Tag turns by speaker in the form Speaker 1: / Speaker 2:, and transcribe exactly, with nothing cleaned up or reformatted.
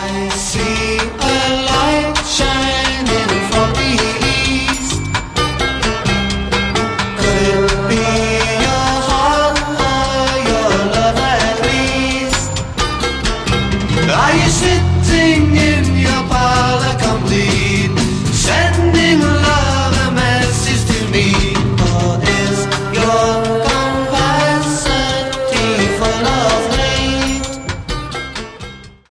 Speaker 1: I see a light shining from the east. Could it be your heart or your love at least? Are you sitting in your parlor complete, sending love a message to me? Or